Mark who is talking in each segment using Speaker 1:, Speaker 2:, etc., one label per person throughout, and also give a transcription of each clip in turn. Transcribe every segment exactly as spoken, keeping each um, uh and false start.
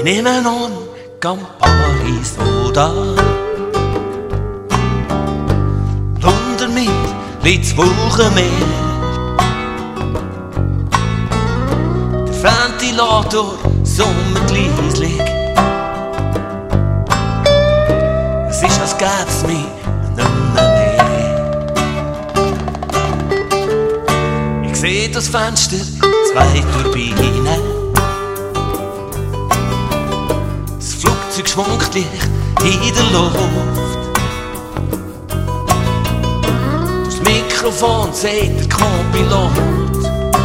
Speaker 1: nehme an, Campari Soda. Unter mir liegt das Wochenmeer. Der Ventilator summt leislich. Es ist, als gäb's mich nicht mehr. Ich seh das Fenster, zwei Turbinen. Das Flugzeug schwankt leicht in der Luft. Das Mikrofon sagt der Co-Pilot.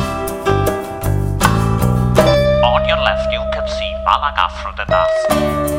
Speaker 2: On your left you can see Malaga through the dusk.